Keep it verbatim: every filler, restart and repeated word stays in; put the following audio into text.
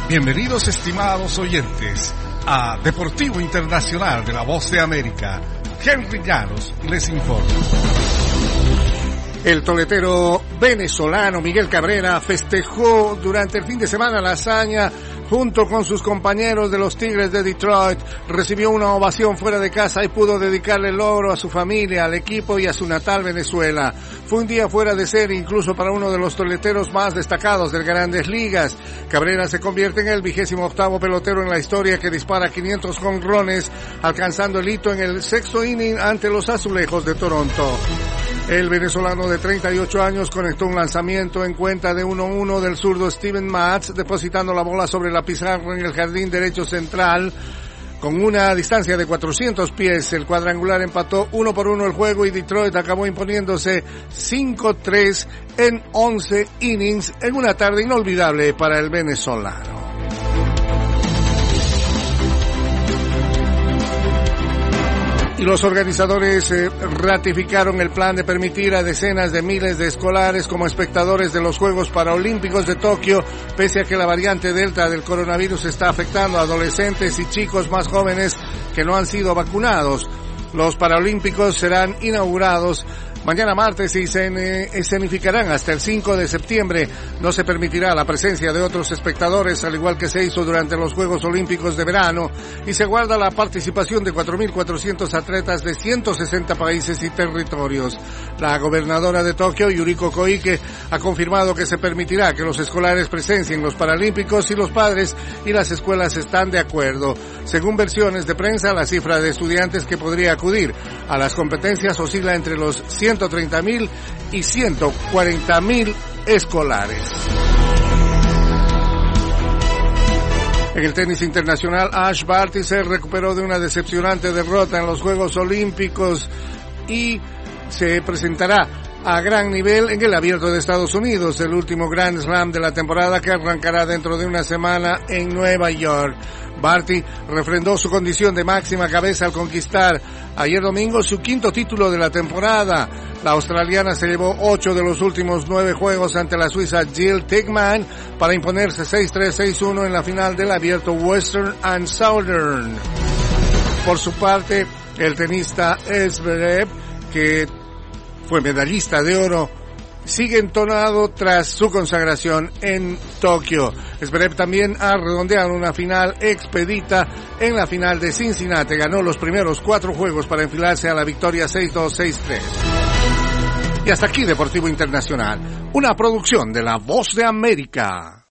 Bienvenidos, estimados oyentes, a Deportivo Internacional de la Voz de América. Henry Llanos les informa. El toletero venezolano Miguel Cabrera festejó durante el fin de semana la hazaña junto con sus compañeros de los Tigres de Detroit. Recibió una ovación fuera de casa y pudo dedicarle el logro a su familia, al equipo y a su natal Venezuela. Fue un día fuera de serie incluso para uno de los toleteros más destacados de Grandes Ligas. Cabrera se convierte en el vigésimo octavo pelotero en la historia que dispara quinientos jonrones, alcanzando el hito en el sexto inning ante los Azulejos de Toronto. El venezolano de treinta y ocho años conectó un lanzamiento en cuenta de uno uno del zurdo Steven Matz, depositando la bola sobre la pizarra en el jardín derecho central. Con una distancia de cuatrocientos pies, el cuadrangular empató uno por uno el juego y Detroit acabó imponiéndose cinco tres en once innings en una tarde inolvidable para el venezolano. Y los organizadores eh, ratificaron el plan de permitir a decenas de miles de escolares como espectadores de los Juegos Paralímpicos de Tokio, pese a que la variante Delta del coronavirus está afectando a adolescentes y chicos más jóvenes que no han sido vacunados. Los Paralímpicos serán inaugurados mañana martes y se escenificarán hasta el cinco de septiembre. No se permitirá la presencia de otros espectadores, al igual que se hizo durante los Juegos Olímpicos de verano, y se guarda la participación de cuatro mil cuatrocientos atletas de ciento sesenta países y territorios. La gobernadora de Tokio, Yuriko Koike, ha confirmado que se permitirá que los escolares presencien los Paralímpicos y los padres y las escuelas están de acuerdo. Según versiones de prensa, la cifra de estudiantes que podría acudir a las competencias oscila entre los ciento treinta mil y ciento cuarenta mil escolares. En el tenis internacional, Ash Barty se recuperó de una decepcionante derrota en los Juegos Olímpicos y se presentará a gran nivel en el Abierto de Estados Unidos, el último Grand Slam de la temporada que arrancará dentro de una semana en Nueva York. Barty refrendó su condición de máxima cabeza al conquistar ayer domingo su quinto título de la temporada. La australiana se llevó ocho de los últimos nueve juegos ante la suiza Jill Teichmann para imponerse seis tres seis uno en la final del Abierto Western and Southern. Por su parte, el tenista Zverev, que fue medallista de oro, sigue entonado tras su consagración en Tokio. Zverev también ha redondeado una final expedita en la final de Cincinnati. Ganó los primeros cuatro juegos para enfilarse a la victoria seis dos seis tres. Y hasta aquí Deportivo Internacional, una producción de La Voz de América.